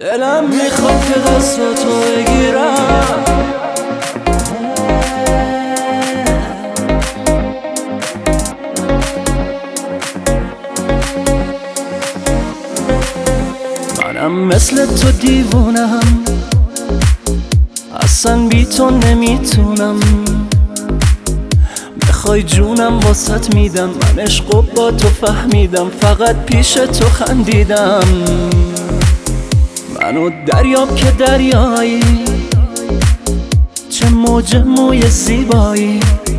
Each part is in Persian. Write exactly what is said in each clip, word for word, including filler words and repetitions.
دلم میخواد که دستاتو بگیرم، منم مثل تو دیوونم، اصلا بی تو نمیتونم. بخوای جونم واسط میدم، من عشقو با تو فهمیدم، فقط پیش تو خندیدم. منو دریاب که دریایی، چه موج موی زیبایی.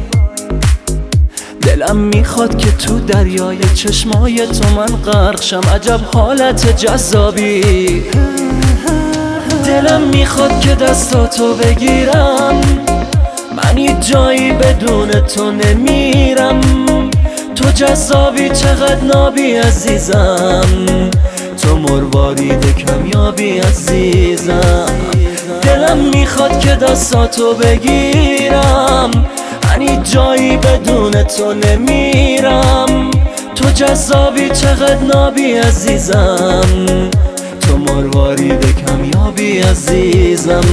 دلم میخواد که تو دریای چشمای تو من غرق شم، عجب حالت جذابی. دلم میخواد که دستاتو بگیرم، من هیچ جایی بدون تو نمیرم. تو جذابی چقدر نابی عزیزم، تو مروارید کمیابی عزیزم. دلم میخواد که دستاتو بگیرم، من هیچ جایی بدون تو نمیرم. تو جذابی چقدر نابی عزیزم، تو مروارید کمیابی عزیزم.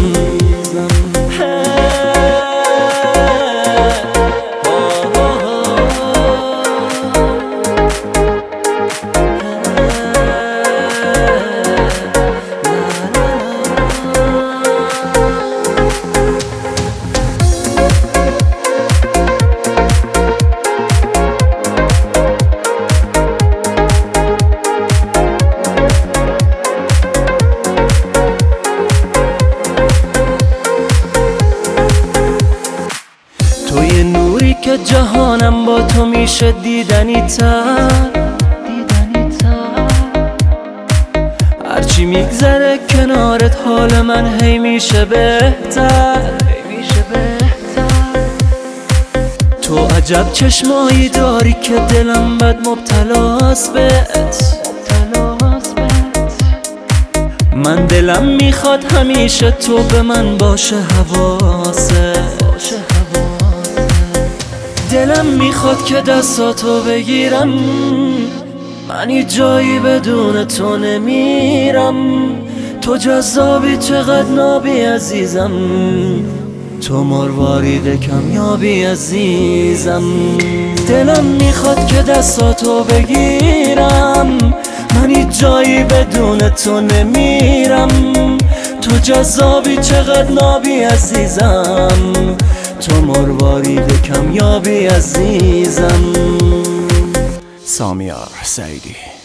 توی نوری که جهانم با تو میشه دیدنی تر. هرچی میگذره کنارت حال من هی میشه بهتر. تو عجب چشمایی داری که دلم بد مبتلاست بهت. من دلم میخواد همیشه تو به من باشه حواست. دلم میخواد که دستاتو بگیرم، من هیچ جایی بدون تو نمیرم. تو جذابی چقدر نابی عزیزم، تو مروارید کمیابی عزیزم. دلم میخواد که دستاتو بگیرم، من هیچ جایی بدون تو نمیرم. تو جذابی چقدر نابی عزیزم، تو مروارید کمیابی عزیزم. سامیار سعیدی.